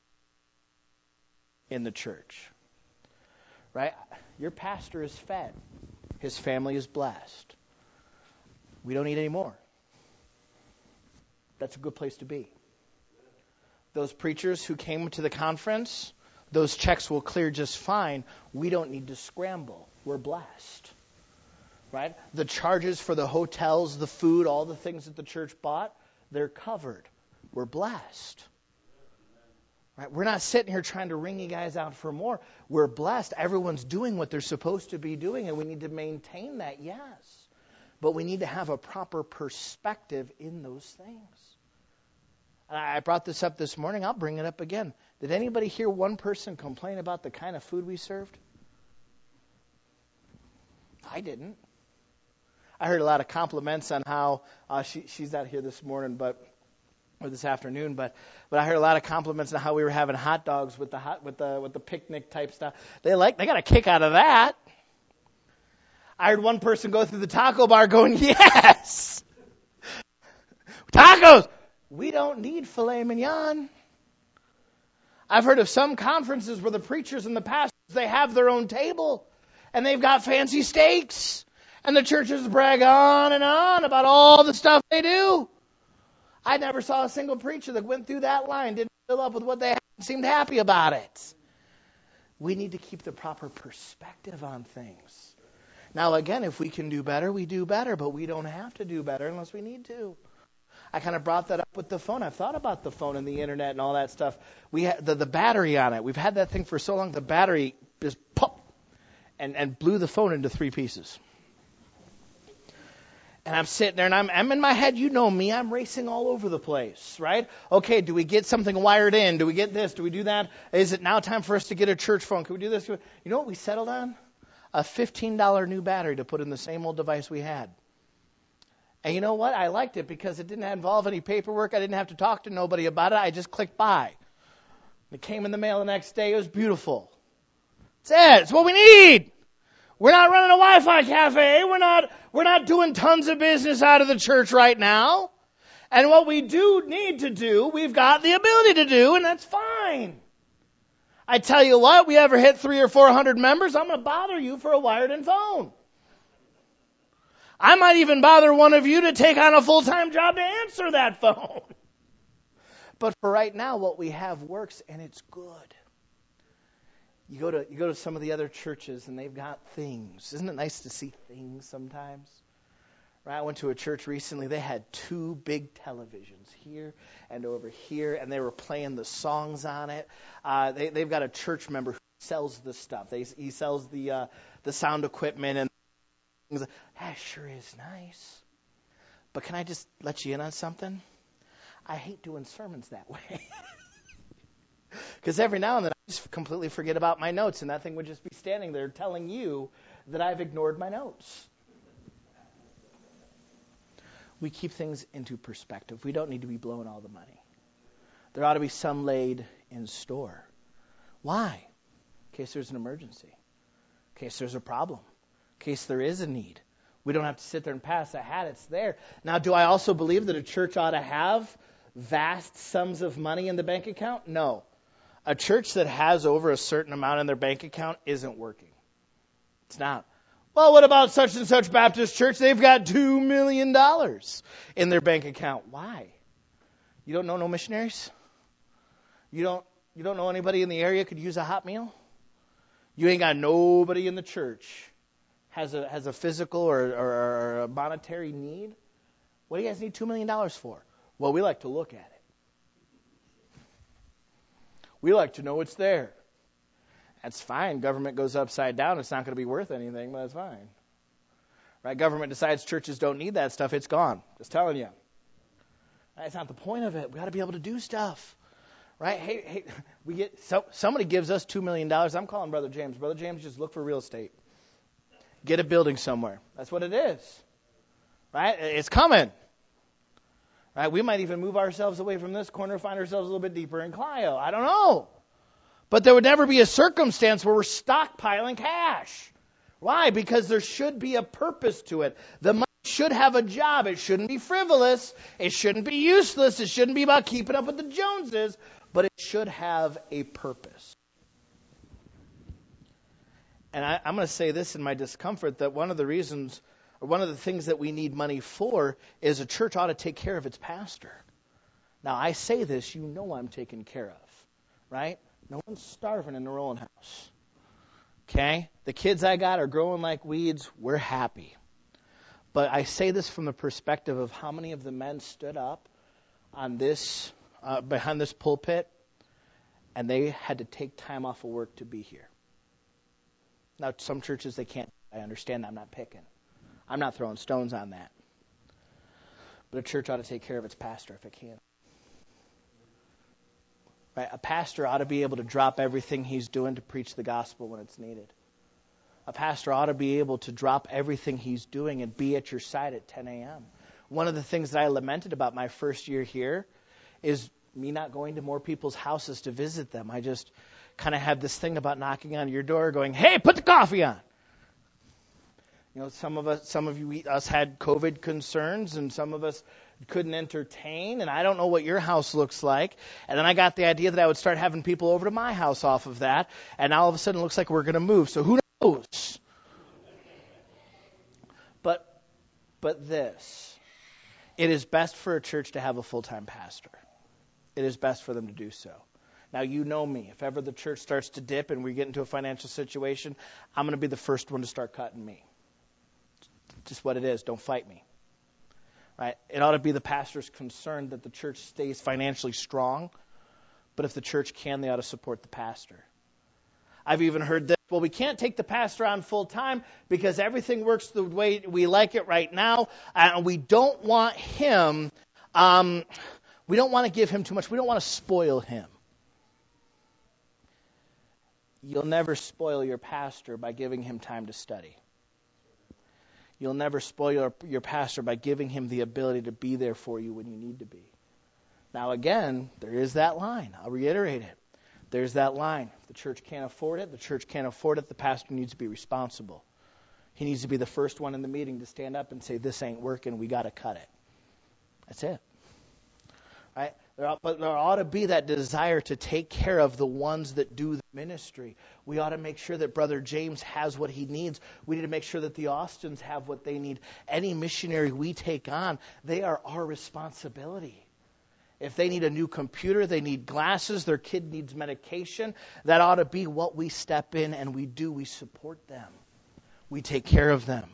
in the church. Right? Your pastor is fed. His family is blessed. We don't need any more. That's a good place to be. Those preachers who came to the conference, those checks will clear just fine. We don't need to scramble. We're blessed. Right? The charges for the hotels, the food, all the things that the church bought, They're covered. We're blessed. Right? We're not sitting here trying to wring you guys out for more. We're blessed. Everyone's doing what they're supposed to be doing, and we need to maintain that, yes. But we need to have a proper perspective in those things. I brought this up this morning. I'll bring it up again. Did anybody hear one person complain about the kind of food we served? I didn't. I heard a lot of compliments on how uh, she, she's not here this morning, but or this afternoon, but but I heard a lot of compliments on how we were having hot dogs with the hot with the with the picnic type stuff. They like they got a kick out of that. I heard one person go through the taco bar going, "Yes, tacos. We don't need filet mignon." I've heard of some conferences where the preachers and the pastors, they have their own table and they've got fancy steaks, and the churches brag on and on about all the stuff they do. I never saw a single preacher that went through that line, didn't fill up with what they had, and seemed happy about it. We need to keep the proper perspective on things. Now, again, if we can do better, we do better, but we don't have to do better unless we need to. I kind of brought that up with the phone. I've thought about the phone and the internet and all that stuff. We had the, the battery on it. We've had that thing for so long, the battery just pop and, and blew the phone into three pieces. And I'm sitting there, and I'm, I'm in my head, you know me, I'm racing all over the place, right? Okay, do we get something wired in? Do we get this? Do we do that? Is it now time for us to get a church phone? Can we do this? You know what we settled on? A fifteen dollars new battery to put in the same old device we had. And you know what? I liked it because it didn't involve any paperwork. I didn't have to talk to nobody about it. I just clicked buy. It came in the mail the next day. It was beautiful. That's it. It's what we need. We're not running a Wi-Fi cafe. We're not, we're not doing tons of business out of the church right now. And what we do need to do, we've got the ability to do, and that's fine. I tell you what, we ever hit three or four hundred members, I'm going to bother you for a wired-in phone. I might even bother one of you to take on a full-time job to answer that phone. But for right now, what we have works, and it's good. You go to you go to some of the other churches, and they've got things. Isn't it nice to see things sometimes? Right? I went to a church recently. They had two big televisions here and over here, and they were playing the songs on it. Uh, they, they've got a church member who sells the stuff. They, he sells the uh, the sound equipment and things. That sure is nice. But can I just let you in on something? I hate doing sermons that way. Because every now and then I just completely forget about my notes, and that thing would just be standing there telling you that I've ignored my notes. We keep things into perspective. We don't need to be blowing all the money. There ought to be some laid in store. Why? In case there's an emergency. In case there's a problem. In case there is a need. We don't have to sit there and pass a hat. It's there. Now, do I also believe that a church ought to have vast sums of money in the bank account? No. A church that has over a certain amount in their bank account isn't working. It's not. Well, what about such and such Baptist church? They've got two million dollars in their bank account. Why? You don't know no missionaries? You don't you don't know anybody in the area could use a hot meal? You ain't got nobody in the church has a has a physical or, or, or a monetary need? What do you guys need two million dollars for? Well, we like to look at it. We like to know it's there. That's fine. Government goes upside down. It's not going to be worth anything, but that's fine. Right? Government decides churches don't need that stuff. It's gone. Just telling you. That's not the point of it. We got to be able to do stuff. Right? Hey, hey, we get so, somebody gives us two million dollars. I'm calling Brother James. Brother James, just look for real estate. Get a building somewhere. That's what it is. Right? It's coming. Right? We might even move ourselves away from this corner, find ourselves a little bit deeper in Clio. I don't know. But there would never be a circumstance where we're stockpiling cash. Why? Because there should be a purpose to it. The money should have a job. It shouldn't be frivolous. It shouldn't be useless. It shouldn't be about keeping up with the Joneses. But it should have a purpose. And I, I'm going to say this in my discomfort, that one of the reasons, or one of the things that we need money for is a church ought to take care of its pastor. Now, I say this, you know I'm taken care of, right? No one's starving in the Rowland house. Okay? The kids I got are growing like weeds. We're happy. But I say this from the perspective of how many of the men stood up on this, uh, behind this pulpit, and they had to take time off of work to be here. Now, some churches, they can't. I understand that. I'm not picking. I'm not throwing stones on that. But a church ought to take care of its pastor if it can. Right? A pastor ought to be able to drop everything he's doing to preach the gospel when it's needed. A pastor ought to be able to drop everything he's doing and be at your side at ten a.m. One of the things that I lamented about my first year here is me not going to more people's houses to visit them. I just kind of had this thing about knocking on your door going, hey, put the coffee on. You know, some of us, some of you, us had COVID concerns, and some of us couldn't entertain, and I don't know what your house looks like. And then I got the idea that I would start having people over to my house off of that, and now all of a sudden it looks like we're going to move. So who knows? But, but this, it is best for a church to have a full-time pastor. It is best for them to do so. Now, you know me. If ever the church starts to dip and we get into a financial situation, I'm going to be the first one to start cutting me. Just what it is. Don't fight me. Right? It ought to be the pastor's concern that the church stays financially strong. But if the church can, they ought to support the pastor. I've even heard this. Well, we can't take the pastor on full time because everything works the way we like it right now. And we don't want him, um, we don't want to give him too much. We don't want to spoil him. You'll never spoil your pastor by giving him time to study. You'll never spoil your, your pastor by giving him the ability to be there for you when you need to be. Now, again, there is that line. I'll reiterate it. There's that line. If the church can't afford it, the church can't afford it, the pastor needs to be responsible. He needs to be the first one in the meeting to stand up and say, this ain't working, we got to cut it. That's it. Right? There ought, but there ought to be that desire to take care of the ones that do the ministry. We ought to make sure that Brother James has what he needs. We need to make sure that the Austins have what they need. Any missionary we take on, they are our responsibility. If they need a new computer, they need glasses, their kid needs medication, that ought to be what we step in and we do. We support them. We take care of them.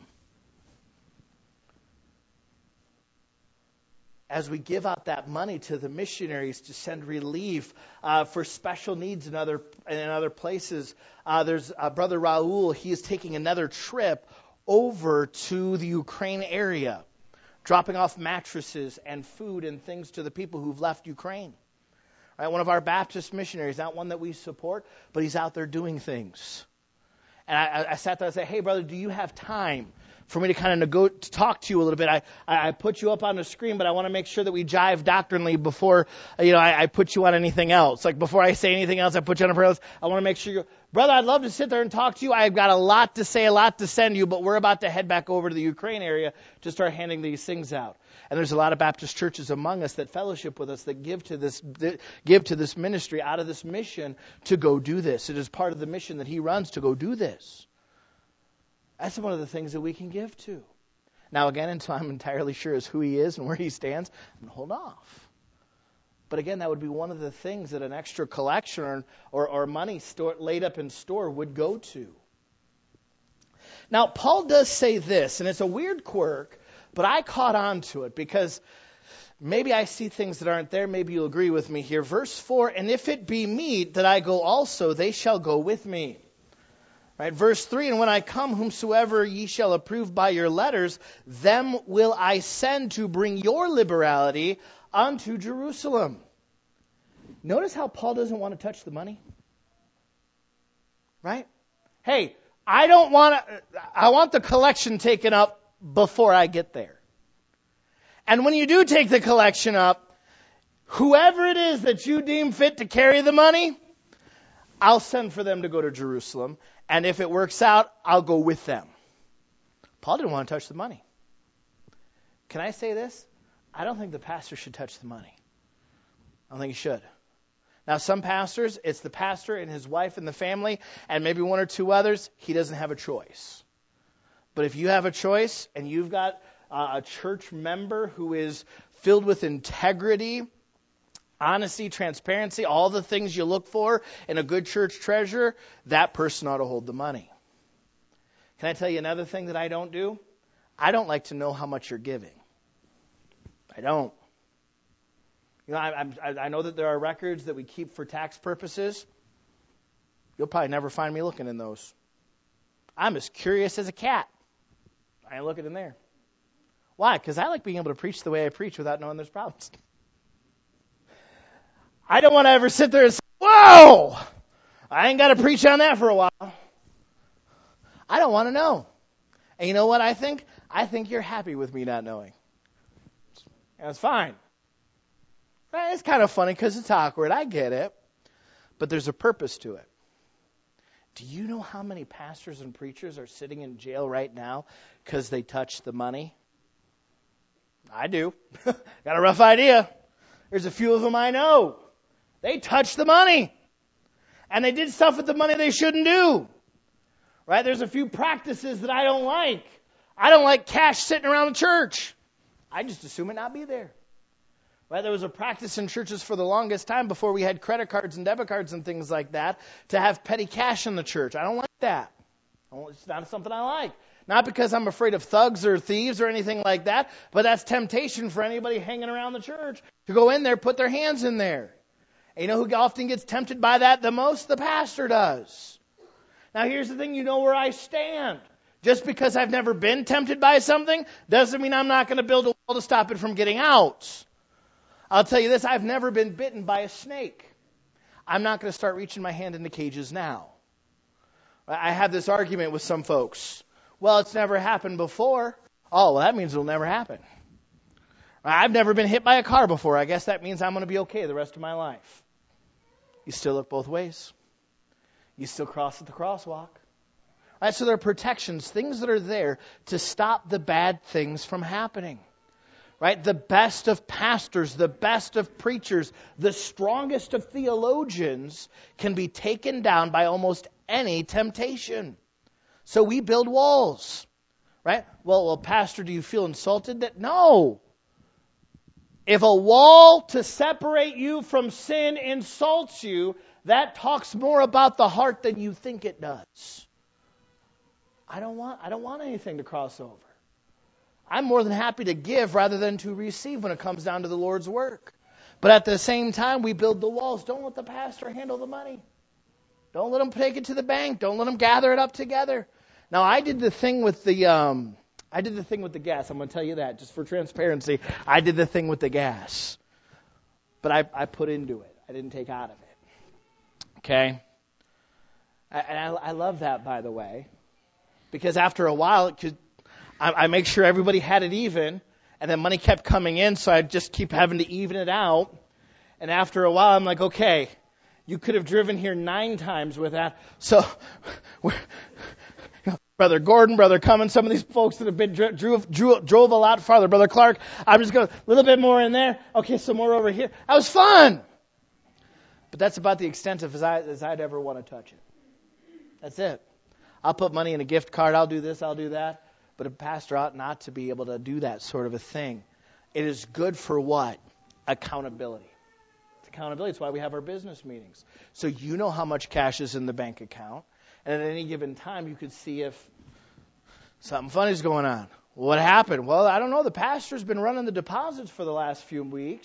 As we give out that money to the missionaries to send relief uh, for special needs in other in other places, uh, there's uh, Brother Raul. He is taking another trip over to the Ukraine area, dropping off mattresses and food and things to the people who've left Ukraine. Right, one of our Baptist missionaries, not one that we support, but he's out there doing things. And I, I sat there and said, "Hey, brother, do you have time for me to kind of nego- to talk to you a little bit? I, I, I put you up on the screen, but I want to make sure that we jive doctrinally before, you know, I, I put you on anything else. Like before I say anything else, I put you on a prayer list. I want to make sure you, brother, I'd love to sit there and talk to you. I've got a lot to say, a lot to send you, but we're about to head back over to the Ukraine area to start handing these things out. And there's a lot of Baptist churches among us that fellowship with us, that give to this, that give to this ministry out of this mission to go do this. It is part of the mission that he runs to go do this. That's one of the things that we can give to. Now, again, until I'm entirely sure as who he is and where he stands, I'm going to hold off. But again, that would be one of the things that an extra collection or, or, or money store, laid up in store would go to. Now, Paul does say this, and it's a weird quirk, but I caught on to it because maybe I see things that aren't there. Maybe you'll agree with me here. Verse four, and if it be meet that I go also, they shall go with me. Right, verse three, and when I come, whomsoever ye shall approve by your letters, them will I send to bring your liberality unto Jerusalem. Notice how Paul doesn't want to touch the money. Right? Hey, I don't want to, I want the collection taken up before I get there. And when you do take the collection up, whoever it is that you deem fit to carry the money, I'll send for them to go to Jerusalem. And if it works out, I'll go with them. Paul didn't want to touch the money. Can I say this? I don't think the pastor should touch the money. I don't think he should. Now, some pastors, it's the pastor and his wife and the family, and maybe one or two others. He doesn't have a choice. But if you have a choice and you've got uh, a church member who is filled with integrity, honesty, transparency, all the things you look for in a good church treasurer, that person ought to hold the money. Can I tell you another thing that I don't do? I don't like to know how much you're giving. I don't. You know, I, I, I know that there are records that we keep for tax purposes. You'll probably never find me looking in those. I'm as curious as a cat. I ain't looking in there. Why? Because I like being able to preach the way I preach without knowing there's problems. I don't want to ever sit there and say, whoa, I ain't got to preach on that for a while. I don't want to know. And you know what I think? I think you're happy with me not knowing. That's fine. Right? It's kind of funny because it's awkward. I get it. But there's a purpose to it. Do you know how many pastors and preachers are sitting in jail right now because they touched the money? I do. Got a rough idea. There's a few of them I know. They touched the money. And they did stuff with the money they shouldn't do. Right? There's a few practices that I don't like. I don't like cash sitting around the church. I just assume it not be there. Right? There was a practice in churches for the longest time before we had credit cards and debit cards and things like that to have petty cash in the church. I don't like that. It's not something I like. Not because I'm afraid of thugs or thieves or anything like that, but that's temptation for anybody hanging around the church to go in there, put their hands in there. And you know who often gets tempted by that the most? The pastor does. Now here's the thing, you know where I stand. Just because I've never been tempted by something doesn't mean I'm not going to build a wall to stop it from getting out. I'll tell you this, I've never been bitten by a snake. I'm not going to start reaching my hand into cages now. I have this argument with some folks. Well, it's never happened before. Oh, well, that means it'll never happen. I've never been hit by a car before. I guess that means I'm going to be okay the rest of my life. You still look both ways. You still cross at the crosswalk. Right, so there are protections, things that are there to stop the bad things from happening. Right? The best of pastors, the best of preachers, the strongest of theologians can be taken down by almost any temptation. So we build walls. Right? Well, well, Pastor, do you feel insulted? That no. If a wall to separate you from sin insults you, that talks more about the heart than you think it does. I don't want, I don't want anything to cross over. I'm more than happy to give rather than to receive when it comes down to the Lord's work. But at the same time, we build the walls. Don't let the pastor handle the money. Don't let him take it to the bank. Don't let him gather it up together. Now, I did the thing with the, um, I did the thing with the gas. I'm going to tell you that just for transparency. I did the thing with the gas, but I, I put into it. I didn't take out of it. Okay, and I, I love that, by the way, because after a while, it could. I, I make sure everybody had it even, and then money kept coming in, so I'd just keep having to even it out. And after a while, I'm like, okay, you could have driven here nine times with that. So, you know, Brother Gordon, Brother Cummins, some of these folks that have been dro- drove, drove, drove a lot farther. Brother Clark, I'm just going a little bit more in there. Okay, some more over here. That was fun. But that's about the extent of as, I, as I'd ever want to touch it. That's it. I'll put money in a gift card. I'll do this. I'll do that. But a pastor ought not to be able to do that sort of a thing. It is good for what? Accountability. It's accountability. It's why we have our business meetings. So you know how much cash is in the bank account. And at any given time, you could see if something funny is going on. What happened? Well, I don't know. The pastor's been running the deposits for the last few weeks.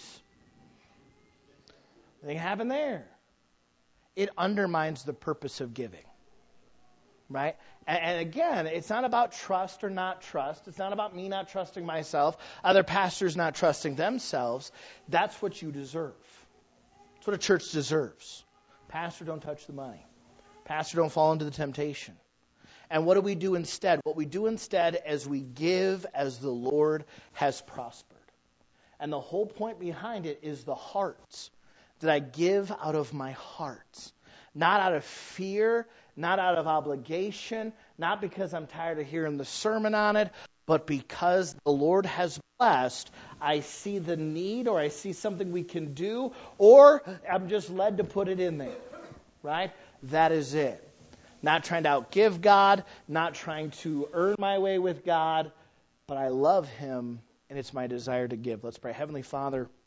Anything happened there? It undermines the purpose of giving. Right? And, and again, it's not about trust or not trust. It's not about me not trusting myself, other pastors not trusting themselves. That's what you deserve. That's what a church deserves. Pastor, don't touch the money. Pastor, don't fall into the temptation. And what do we do instead? What we do instead is we give as the Lord has prospered. And the whole point behind it is the heart. That I give out of my heart. Not out of fear, not out of obligation, not because I'm tired of hearing the sermon on it, but because the Lord has blessed, I see the need or I see something we can do, or I'm just led to put it in there. Right? That is it. Not trying to outgive God, not trying to earn my way with God, but I love Him, and it's my desire to give. Let's pray. Heavenly Father,